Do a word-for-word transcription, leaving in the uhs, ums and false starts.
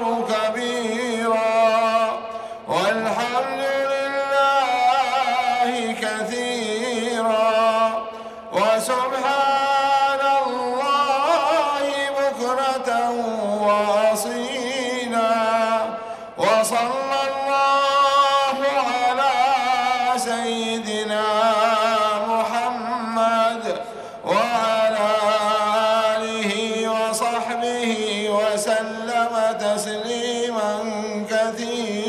كبيرا والحمد لله كثيرا وسبحان الله بكرة وأصيلا وصلى الله على سيدنا محمد وعلى آله وصحبه وسلم تسليما كثيرا.